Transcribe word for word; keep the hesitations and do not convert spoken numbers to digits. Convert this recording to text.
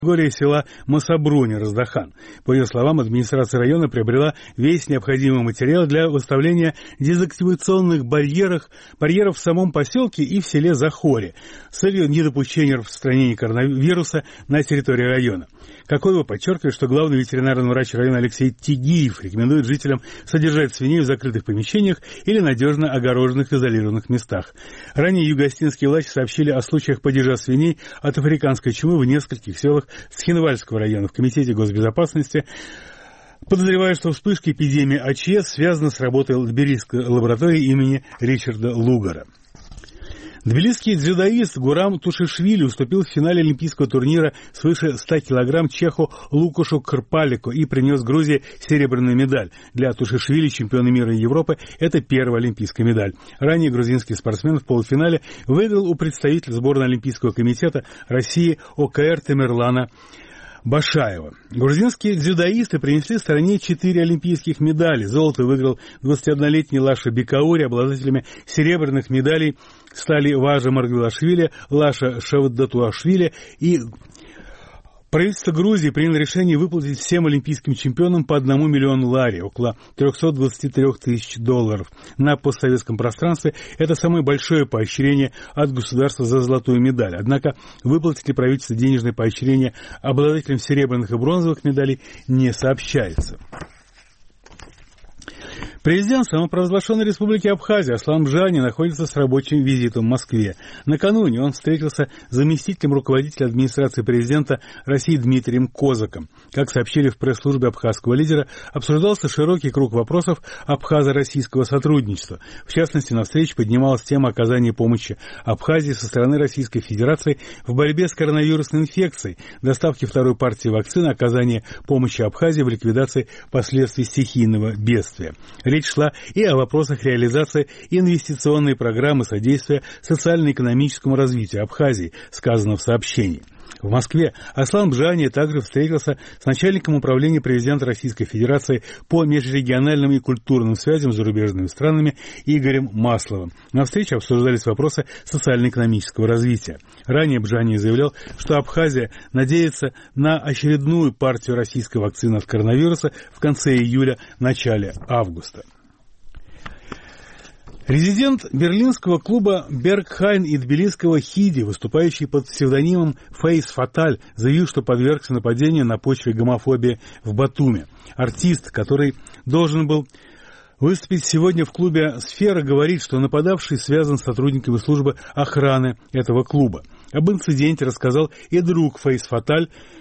категории села Масабруни, Раздахан. По ее словам, администрация района приобрела весь необходимый материал для выставления дезактивационных барьеров, барьеров в самом поселке и в селе Захоре с целью недопущения распространения коронавируса на территории района. Какоева подчеркивает, что главный ветеринарный врач района Алексей Тигиев рекомендует жителям содержать свиней в закрытых помещениях или надежно огороженных изолированных местах. Ранее юго-остинские власти сообщили о случаях падежа свиней от африканской чумы в нескольких селах Схинвальского района. В Комитете госбезопасности подозревают, что вспышка эпидемии АЧС связана с работой тбилисской лаборатории имени Ричарда Лугара. Тбилисский дзюдоист Гурам Тушишвили уступил в финале олимпийского турнира свыше ста килограмм чеху Лукашу Крпалику и принес Грузии серебряную медаль. Для Тушишвили, чемпиона мира и Европы, это первая олимпийская медаль. Ранее грузинский спортсмен в полуфинале выиграл у представителя сборной Олимпийского комитета России ОКР Тамерлана Башаева. Грузинские дзюдоисты принесли стороне четыре олимпийских медали. Золото выиграл двадцатиоднолетний Лаша Бекаури. Обладателями серебряных медалей стали Важа Маргвелашвили, Лаша Шавдатуашвили и... Правительство Грузии приняло решение выплатить всем олимпийским чемпионам по одному миллиону лари, около триста двадцать три тысячи долларов. На постсоветском пространстве это самое большое поощрение от государства за золотую медаль. Однако выплатить ли правительство денежное поощрение обладателям серебряных и бронзовых медалей не сообщается. Президент самопровозглашенной республики Абхазия Аслан Бжани находится с рабочим визитом в Москве. Накануне он встретился с заместителем руководителя администрации президента России Дмитрием Козаком. Как сообщили в пресс-службе абхазского лидера, обсуждался широкий круг вопросов абхазо-российского сотрудничества. В частности, на встрече поднималась тема оказания помощи Абхазии со стороны Российской Федерации в борьбе с коронавирусной инфекцией, доставки второй партии вакцины, оказания помощи Абхазии в ликвидации последствий стихийного бедствия. Речь шла и о вопросах реализации инвестиционной программы содействия социально-экономическому развитию Абхазии, сказано в сообщении. В Москве Аслан Бжани также встретился с начальником управления президента Российской Федерации по межрегиональным и культурным связям с зарубежными странами Игорем Масловым. На встрече обсуждались вопросы социально-экономического развития. Ранее Бжани заявлял, что Абхазия надеется на очередную партию российской вакцины от коронавируса в конце июля – начале августа. Резидент берлинского клуба Бергхайн и тбилисского Хиди, выступающий под псевдонимом Фейс Фаталь, заявил, что подвергся нападению на почве гомофобии в Батуми. Артист, который должен был выступить сегодня в клубе «Сфера», говорит, что нападавший связан с сотрудниками службы охраны этого клуба. Об инциденте рассказал и друг Фейс Фаталь,